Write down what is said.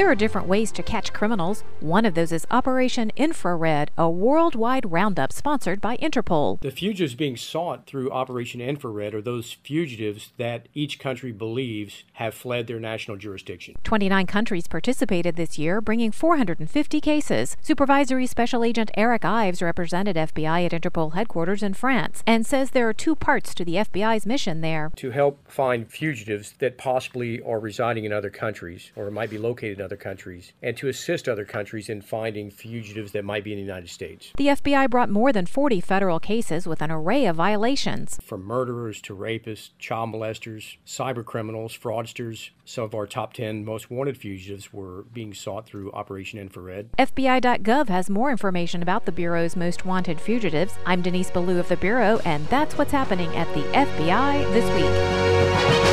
There are different ways to catch criminals. One of those is Operation Infrared, a worldwide roundup sponsored by Interpol. The fugitives being sought through Operation Infrared are those fugitives that each country believes have fled their national jurisdiction. 29 countries participated this year, bringing 450 cases. Supervisory Special Agent Eric Ives represented FBI at Interpol headquarters in France and says there are two parts to the FBI's mission there. To help find fugitives that possibly are residing in other countries or might be located in other countries, and to assist other countries in finding fugitives that might be in the United States. The FBI brought more than 40 federal cases with an array of violations. From murderers to rapists, child molesters, cyber criminals, fraudsters, some of our top 10 most wanted fugitives were being sought through Operation Infrared. FBI.gov has more information about the Bureau's most wanted fugitives. I'm Denise Ballou of the Bureau, and that's what's happening at the FBI this week.